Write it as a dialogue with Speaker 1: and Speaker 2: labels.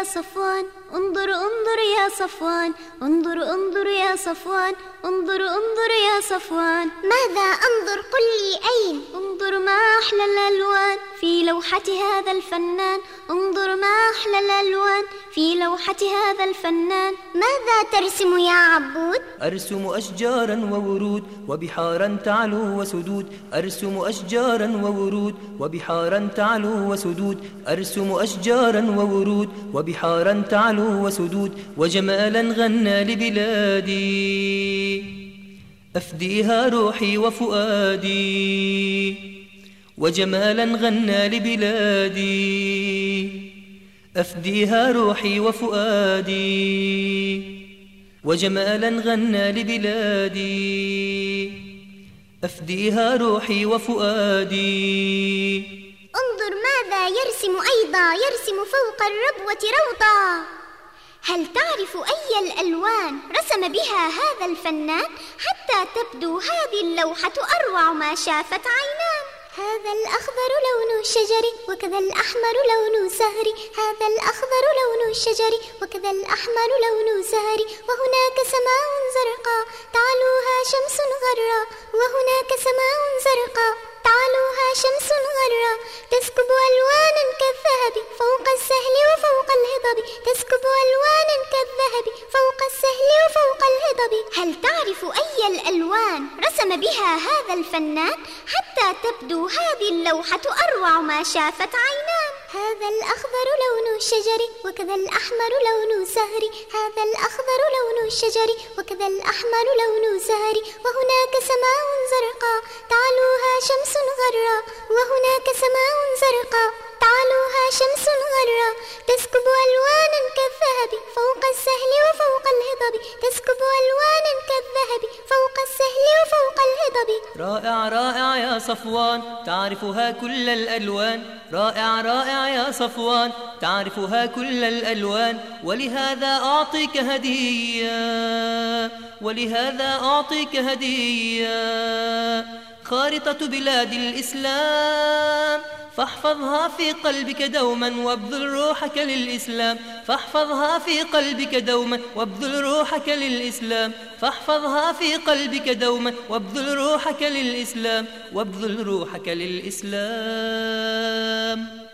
Speaker 1: صفوان، انظر انظر يا صفوان، انظر انظر يا صفوان، انظر انظر يا صفوان.
Speaker 2: ماذا أنظر؟ قل لي أين؟
Speaker 1: انظر ما أحلى الألوان في لوحة هذا الفنان، انظر ما أحلى الألوان في لوحة هذا الفنان.
Speaker 2: ماذا ترسم يا عبود؟
Speaker 3: أرسم أشجارا وورود وبحارا تعلو وسدود، أرسم أشجارا وورود وبحارا تعلو وسدود، أرسم أشجارا وورود وبحارا تعلو وسدود، وجمالا غنى لبلادي أفديها روحي وفؤادي، وجمالا غنى لبلادي أفديها روحي وفؤادي، وجمالا غنى لبلادي أفديها روحي وفؤادي.
Speaker 2: انظر ماذا يرسم أيضا، يرسم فوق الربوة روضا. هل تعرف أي الألوان رسم بها هذا الفنان حتى تبدو هذه اللوحة أروع ما شافت عينان؟ هذا الأخضر لون الشجر وكذا الأحمر لون سهر، هذا الأخضر لون الشجر وكذا الأحمر لون سهر، وهناك سماء زرقاء تعلوها شمس غراء، وهناك سماء زرقاء تعلوها شمس غراء، تسكب ألوانا كالذهب فوق السهل وفوق الهضب، تسكب ألوانا كالذهب فوق السهل وفوق الهضب. هل تعرف أي الألوان رسم بها هذا الفنان حتى تبدو هذه اللوحة أروع ما شافت عينان؟ هذا الأخضر لون الشجر وكذا الأحمر لون سهر، هذا الأخضر لون الشجر وكذا الأحمر لون سهر، وهناك سماء زرقاء تعلوها شمس غراء، وهناك سماء زرقاء تعلوها شمس غراء، تسكب ألوانا كالذهب فوق السهل وفوق الهضب، تسكب ألوانا كالذهب فوق السهل وفوق الهضب.
Speaker 3: رائع رائع يا صفوان تعرفها كل الألوان، رائع رائع يا صفوان تعرفها كل الألوان، ولهذا أعطيك هدية، ولهذا أعطيك هدية، خارطة بلاد الإسلام فاحفظها في قلبك دوما وابذل روحك للإسلام، فاحفظها في قلبك دوما وابذل روحك للإسلام، فاحفظها في قلبك دوما وابذل روحك للإسلام، وابذل روحك للإسلام.